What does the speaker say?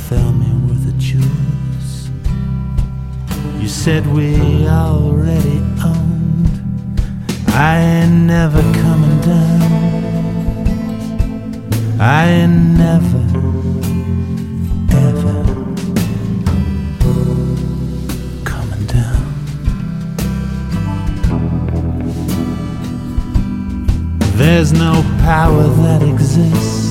fill me with the juice you said we already owned. I ain't never coming down. I ain't never, ever coming down. There's no power that exists